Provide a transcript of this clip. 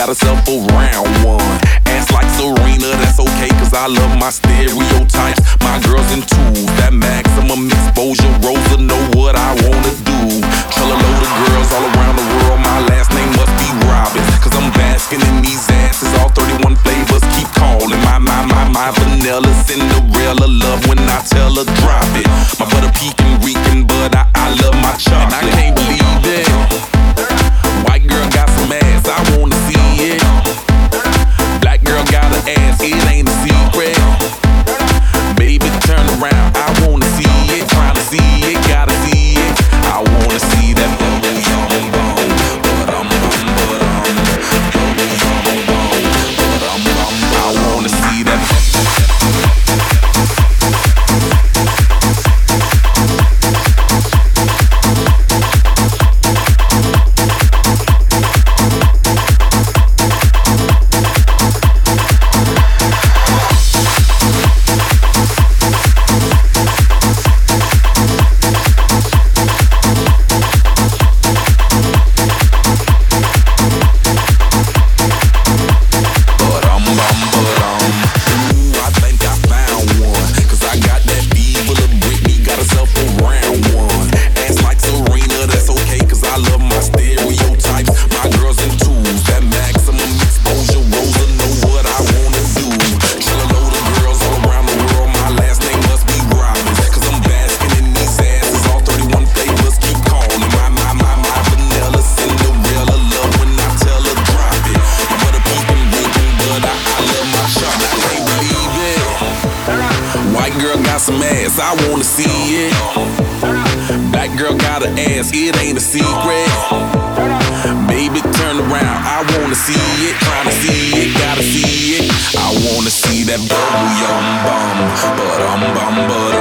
got herself a round one. Ass like Serena, that's okay, cause I love my stereotypes. My girls in twos, that maximum exposure. Rosa know what I wanna do. Tell a load of girls all around the world, my last name must be Robin, cause I'm basking in these asses. All 31 flavors keep calling. My vanilla Cinderella love when I tell her drop it. My butter pecan reeking, but I love my chocolate. And I can't believe it. White girl got some ass, I wanna see it. Black girl got an ass, it ain't a secret. Baby, turn around, I wanna see it. Tryna see it, gotta see it. I wanna see that bubble yum bum. I wanna see that. White girl got some ass, I wanna see it. Black girl got an ass, it ain't a secret. Baby, turn around, I wanna see it. Tryna see it, gotta see it. I wanna see that bubble yum bum, but